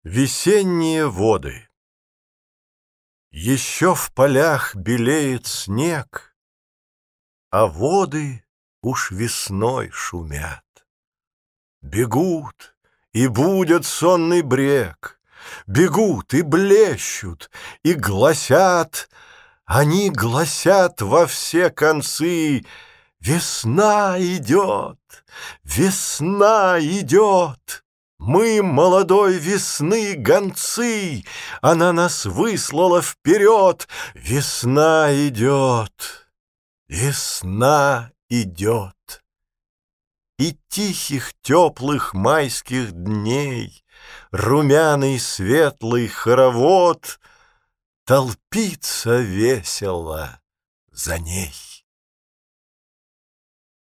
Весенние воды. Еще в полях белеет снег, а воды уж весной шумят. Бегут и будят сонный брег, бегут и блещут, и гласят, они гласят во все концы: весна идет, весна идет. Мы молодой весны гонцы, она нас выслала вперед. Весна идет, весна идет. И тихих теплых майских дней румяный светлый хоровод толпится весело за ней.